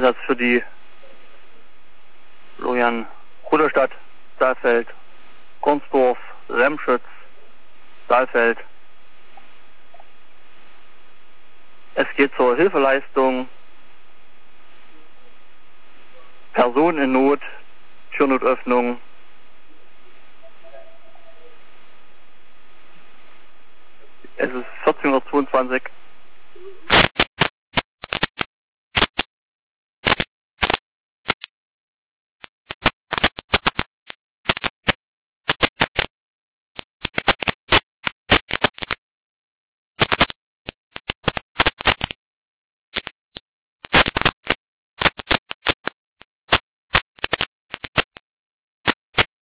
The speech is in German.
Einsatz für die Florian Rudderstadt, Saalfeld, Kornsdorf, Remschütz, Saalfeld. Es geht zur Hilfeleistung, Person in Not, Türnotöffnung. Es ist 14:22 Uhr.